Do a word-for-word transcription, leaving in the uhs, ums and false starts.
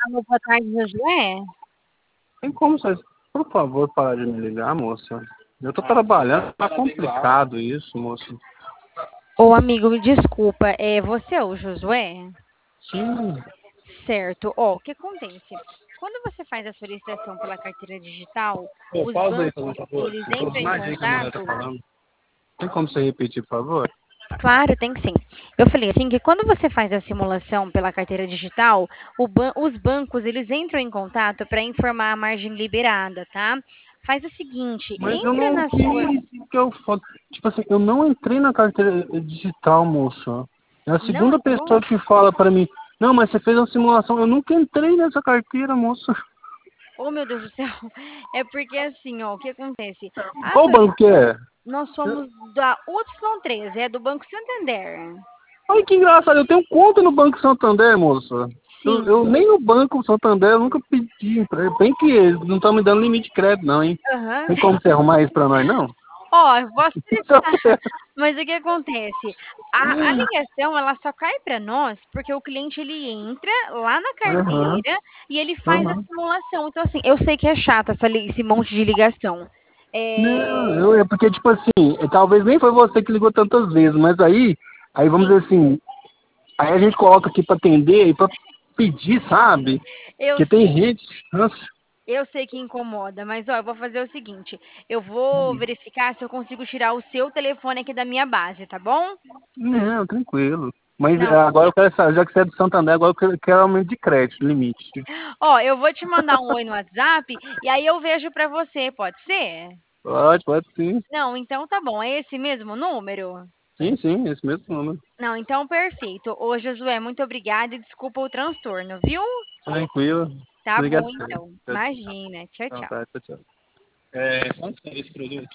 Alô, boa tarde, Josué. Tem como vocês, por favor, parar de me ligar, moça? Eu tô trabalhando, tá complicado isso, moça. Ô, amigo, me desculpa, é você é o Josué? Sim. Certo. Ó, o que acontece? Quando você faz a solicitação pela carteira digital, Pô, os pausa aí, por bancos, favor. eles Eu tô entram em mais aí que a mulher tá contato. falando. Tem como você repetir, por favor? Claro, tem sim. Eu falei assim que quando você faz a simulação pela carteira digital, o ban- os bancos eles entram em contato para informar a margem liberada, tá? Faz o seguinte, Mas eu entra não na sua. vi que eu fa- tipo assim, eu não entrei na carteira digital, moça. É a Não segunda entrou? pessoa que fala pra mim, não, mas você fez uma simulação. Eu nunca entrei nessa carteira, moça. Oh, meu Deus do céu. É porque assim, ó, o que acontece? A Qual banco que solicitação, é? nós somos da Y três, é do Banco Santander. Olha que engraçado, eu tenho conta no Banco Santander, moça. Eu, eu Sim. nem no Banco Santander eu nunca pedi empréstimo. Bem que eles não estão me dando limite de crédito, não, hein? Aham. Tem como você arrumar isso pra nós, não? Ó, eu posso prestar. Mas o que acontece? A, a ligação, ela só cai para nós porque o cliente ele entra lá na Aham, carteira e ele faz a aham. simulação. Então, assim, eu sei que é chato essa, li- esse monte de ligação. Não, É, eu, é porque, tipo assim, é, talvez nem foi você que ligou tantas vezes, mas aí, aí vamos sim, dizer assim, aí a gente coloca aqui pra atender e pra pedir, sabe? eu Porque tem sei. gente. Nossa. Eu sei que incomoda, mas ó, eu vou fazer o seguinte: eu vou verificar se eu consigo tirar o seu telefone aqui da minha base, tá bom? Não, tranquilo. Mas é, Não, agora eu quero saber, já que você é do Santander, agora eu quero, quero aumento de crédito, limite. ó, eu vou te mandar um oi no WhatsApp e aí eu vejo pra você, pode ser? Pode, pode sim. Não, então tá bom. É esse mesmo número? Sim, sim, esse mesmo número. Não, então perfeito. Ô, Josué, muito obrigada e desculpa o transtorno, viu? Tranquilo. Tá bom, Obrigado. então. Imagina. Tchau, Não, tchau. tá, tchau, tchau. É, quanto que é esse produto?